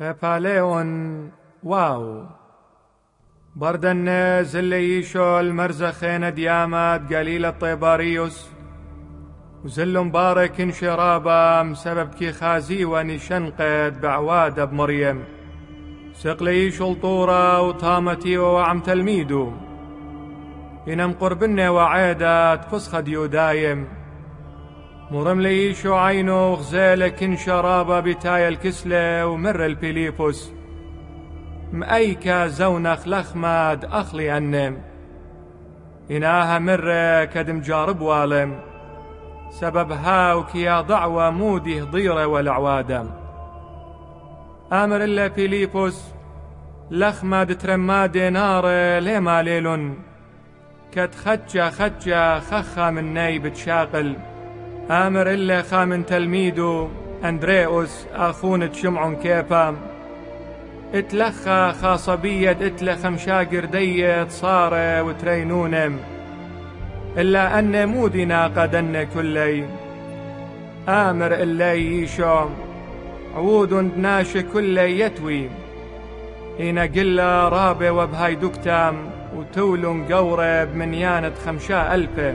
قباليون واو بردن زليشو المرزخين ديامات قليل الطيباريوس وزل مبارك انشرابا مسبب كي خازي ونشنقد بعواد بمريم سقليش الطورة وطامتي ووعم تلميدو إنم قربنا وعادة تفسخ ديو دايم مرم ليشو عينو غزالك انشرابا بتاي الكسلة ومر البيليبوس مأيكا زونخ لخماد أخلي أنم إناها مرة كدم جارب والم سبب هاوك يا ضعوة مودي ضيرة والعوادم آمر إلا بيليبوس لخماد ترماد نار لما ليلن كت خجة خخة من ناي بتشاقل آمر إلا خامن تلميدو أندريوس أخون تشمعن كيبام اتلخى خاصبية اتلخ مشاقر ديت صار وترينونم إلا أن مودنا قدن كلي آمر إلا يشوم عود ناش كلي يتوي إنا قلا رابي وبهاي دكتام وتولن قورب من يانت 5000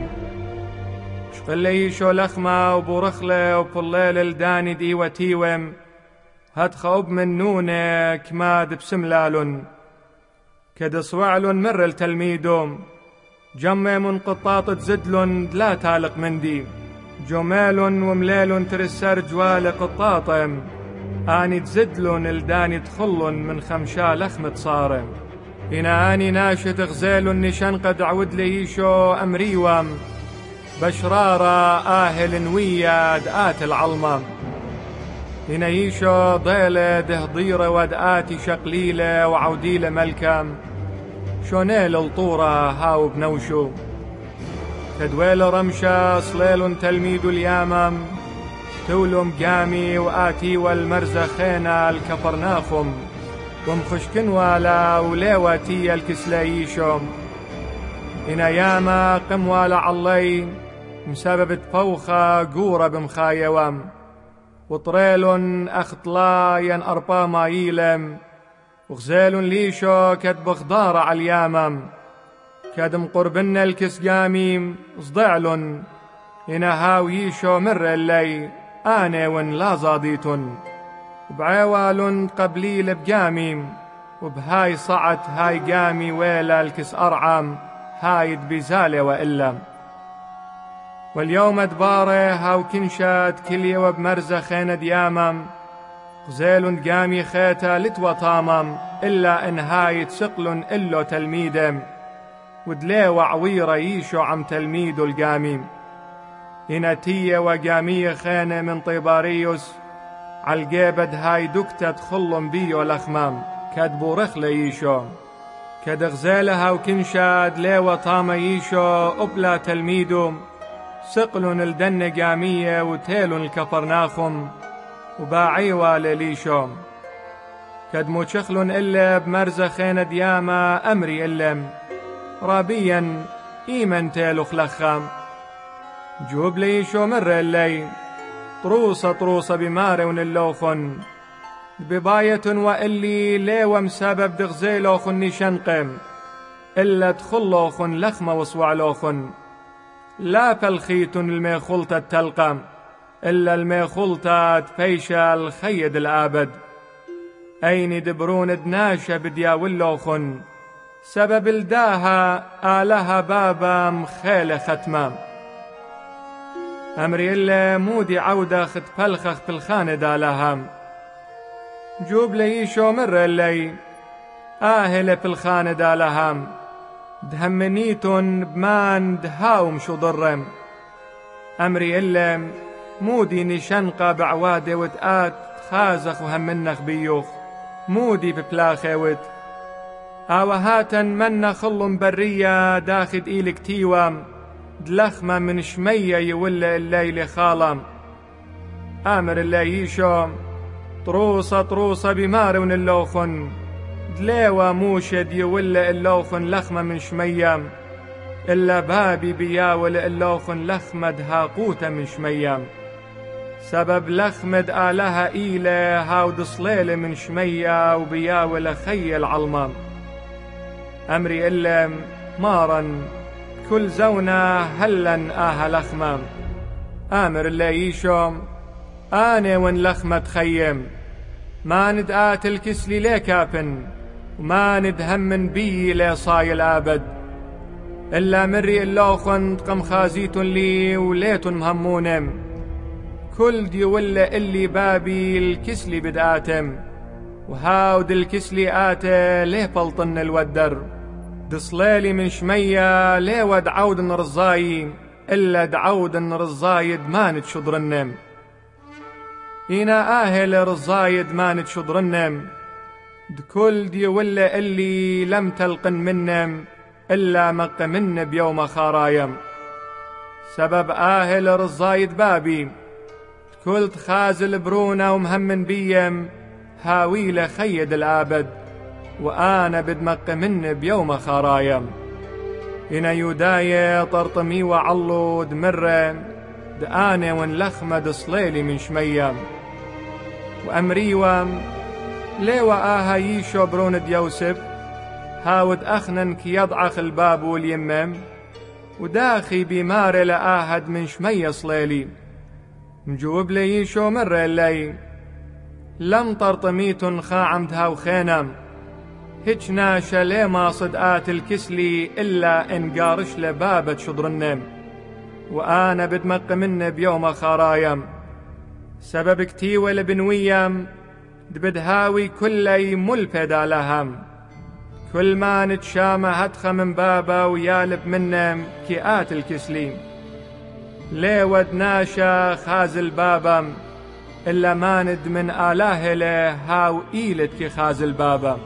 شقلي يشو لخمة وبورخلة وبالليل الداني ديوتيوم هاد خوب من نونك ماد بسملالن كد صوعلن مر التلميدوم جمع من قطاطة زدلن لا تالق مندي جمال ومليل ترسر جوال قطاطم آني تزدلن الداني تخلن من 5 لخمة صارم إنا آني ناشط غزيل نشان قد عود ليشو أمريوام بشرارة آهل وياد آت العلمة هنا يشو ضيلة دهضيرة ودآتي شقليلة وعوديلة ملكم شونيل الطورة هاو بنوشو تدويل رمشة صليل تلميد اليامم تولم قامي وآتي والمرزخين الكفرناخم ومخشكن والا وليواتي الكسلايشم هنا ياما قم والا علي مسبب فوخة قورة بمخايوام وطريل أخطلاين أربا مايلم وغزيل ليشو كد بخضار على اليامم كدم قربنا الكسقاميم صدعلن هنا هاو يشو مر اللي آنيون لا زاديتن وبعوال قبليل بقاميم وبهاي صعت هاي قامي ويلا الكس أرعام هايد بزالة وإلا واليوم دباره هاو كنشاد كلي وبمرزخين ديامم غزيل قامي خيتا لتوطامم إلا إن هاي تسقل إلو تلميدم ودليو عويرة يشو عم تلميدو القاميم إناتية وقامية خينة من طيباريوس عالقيبد هاي دكتة تخلم بيو الأخمام كدبو رخلة يشو كد غزالها وكنشاد ليو طامة يشو أبلا تلميدو سقلن الدن قامية وتيلن الكفرناخم وباعيوا لليشو كد موشخلن إلا بمرزخين دياما أمري إلم رابيا إيمن تيلو خلخام جوب ليشو مر اللي طروسة بمارون اللوخن بباية وإلي ليوم سبب دغزيلوخن نشنقم إلا تخلوخن لخمة وصوعلوخن لا فالخيت الميخلطة تلقم إلا الميخلطة تفيشة الخيد الآبد أين دبرون دناشة بدياولوخن سبب الداها آلها بابا مخيلة ختمام أمري إلا مودي عودة خت فلخخ بالخانة دالهم جوب ليشو مر اللي آهلة بالخانة دالهم دهمنيتن بمان دهاوم شو ضرم أمري إلا مودي نشنقة بعوادة وتآت خازخ وهمنخ بيوخ مودي ببلاخوت آوهاتا من خل برية داخد إيلك تيوام دلخمة من شمية يولى الليل خالم آمر اللي يشو طروسة بمارون اللوخن دليوة موشد يولى اللوخن لخمة من شمية إلا بابي بياول اللوخن لخمة دهاقوتة من شمية سبب لخمد آلها إيلة هاود صليلة من شمية وبياولة خي العلمام. أمري إلم مارن كل زونة هلن لخمام. آمر اللي يشوم أنا وين لخمة خيم، ما ندقات الكسلي لي كابن وما ندهمن بي لي صايل أبد. إلا مري اللوخن تقم خازيتن لي وليتن مهمونم، كل دي ولا اللي بابي الكسلي بدآتم، وهاود الكسلي آته ليه بلطن الودر. دصليلي من شمية ليه ود عود رزاي، إلا دعود رزايد ما نتشضرنم. إنا رزايد ما نتشضرنم، دكل دي ولا اللي لم تلقن منم إلا مق من بيوم خرايم. سبب رزايد بابي كل تخازل برونة ومهمن بيم، هاويل خيد الآبد وأنا بدمق من بيوم خرايم. إنا يوداية طرطمي وعلو دمرة دآني ونلخمة دصليلي من شميم. وأمريوام ليوا ييشو برون ديوسف هاود أخنن كي يضعخ الباب واليمم، وداخي بمار لآهد من شمية صليلي. مجوب لي يشو مرة اللي لم طرطميتن خاعمتها وخينم، هيج ناشا لي ما صدقات الكسلي إلا إن قارش لبابة شضرنم، وأنا بدمق من بيوم خرايم. سبب كتيوة لبنويم دبدهاوي كلي ملبدا لهم، كل ما نتشامى هدخ من بابا ويالب منم كيئات الكسلي. لي ود ناشا خازل بابا إلا ما ند من آله له هاو إيلت كي خازل بابا.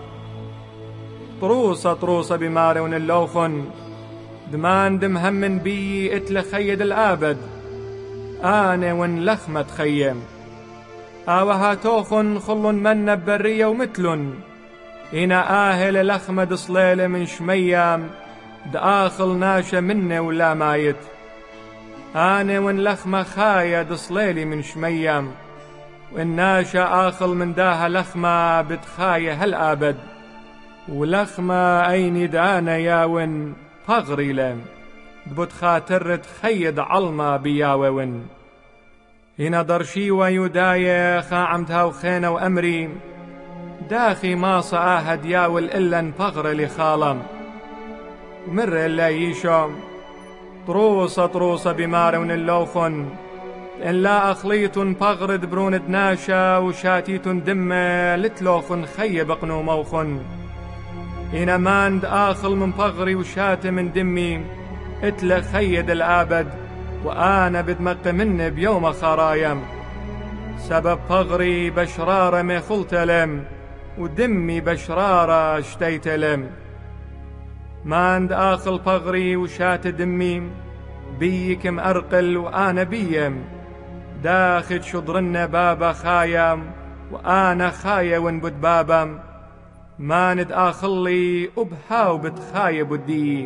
طروسة بمارون اللوخن دمان دمهم من بي اتل خيد الآبد، آني ون لخمة خيم. آوها توخن خلن من برية ومثلن، إنا لخمة دصليلة من شميام دآخل ناشا مني ولا مايت. آني ون لخمة خايا دصليلي من شميام، والناشا آخل من داها لخمة بتخايا هالآبد. ولخمة أيني دانا ياون فغري لم دبت خاطرت خيد علما بياوون. هنا درشي ويدايا خاعمتها وخينة وأمري داخي ما صآهد ياول إلا فغر لخالم. ومر إلا يشوم طروسة بمارون اللوخن، إن لا أخليت فغرد برون دناشا وشاتيت دمة لتلوخن خيب قنو موخن. إنا ماند آخل من فغري وشات من دمي اتل خيد الآبد، وأنا بدمق من بيوم خرايم. سبب فغري بشرارة ما خلت لم، ودمي بشرارة اشتيت لم. ماند آخل فغري وشات دمي بيكم أرقل وأنا بيم، داخل شضرن بابا خايم وأنا خايا ونبد بابم. ما ند آخلي أبهاو بتخايب ودي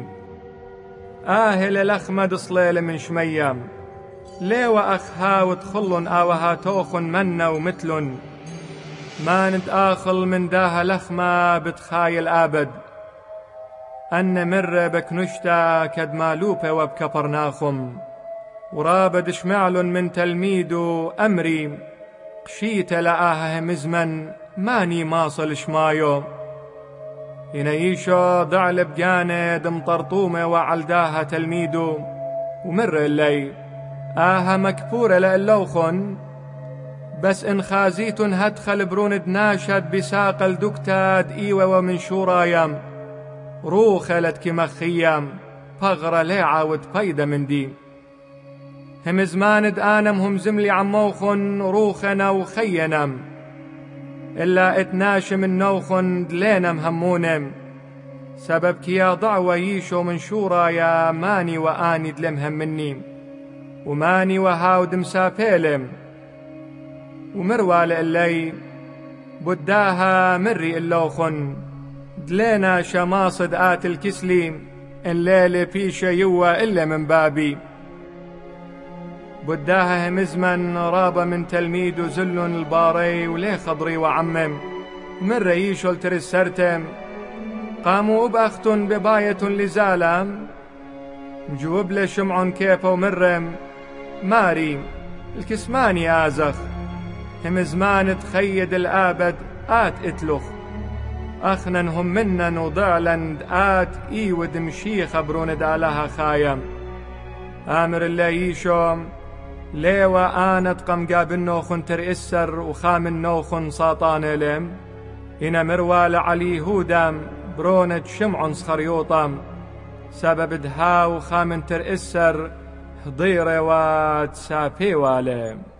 لخمة صليلة من شميم. ليوا أخهاو تخلن آوها توخن منا ومثلن، ما ند آخل من داها لخمة بتخايل آبد. أن مر بكنشتا كد مالوبة وبكبرناخم، ورابد شمعل من تلميدو أمري قشيت لآها مزمن ماني ماصل شمايو. ينيشو ضعل بجانة دم طرطومة وعلداها تلميدو. ومر اللي مكبورة لألوخن، بس إن خازيتن هدخل برون دناشد بساق الدكتاد إيوة ومن شورايم. روخلت كمخيم فغرة ليعاود فايدة من دي. هم زماند آنم هم زملي عموخن روخنا وخينم، إلا اتناش من نوخن دلينم همونم. سبب كيا ضعوة ييشو من شورا يا ماني وآني دلمهم مني، وماني وهاود مسافيلم. ومروال اللي بداها مري اللوخن دلينا شماصد آت الكسلي الليلة فيش يوا إلا من بابي. بداها همزمن رابا من تلميذ زل الباري ولي خضري وعمم من ريش الترسرتم قاموا بأخت بباية لزالم جوب لشمع كيف ومرم ماري الكسماني آزخ هم زمان تخيد الآبد آت اتلخ أخنن هم منن وضعلن آت إيود مشي خبرون دالها خايم آمر الله يشوم ليوا آنت قم قابل نوخن ترئسر وخام النوخن ساطان لم إنا مروال علي هودم برونت شمع صخريوطم سبب دها وخام ترئسر ضيرة وات سابي والم